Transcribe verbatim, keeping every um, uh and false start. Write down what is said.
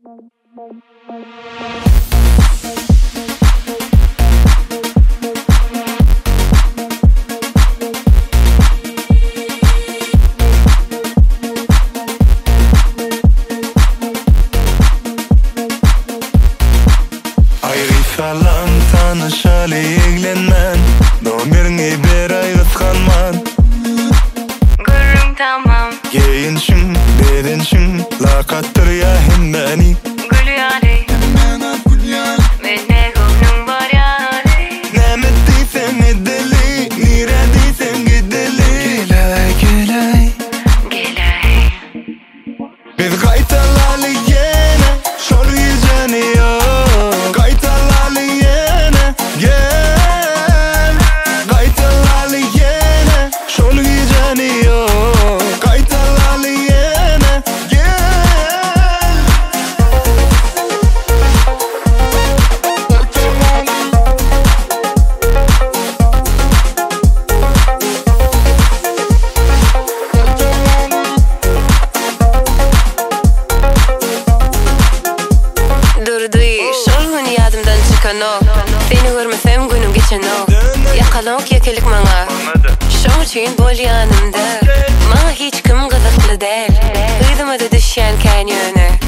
Falan tanışalı ilgilenmen Nomerini bir ay kıskanman Gurrum tamam Giyinşin, bedinşin Lakattır ya hem beni Gulyari Menne gulnum var yari Nemettiysen edeli Nirediysen gideli Gelay gelay Gelay Biz kaytalarlı yine Şol yüzeni yok Seni görmesem günüm geçen o Yakalok yekelik mana Şoň üçin bol yanımda Mana hiç kim gızıklı değil Hıydımada düşen kanyonu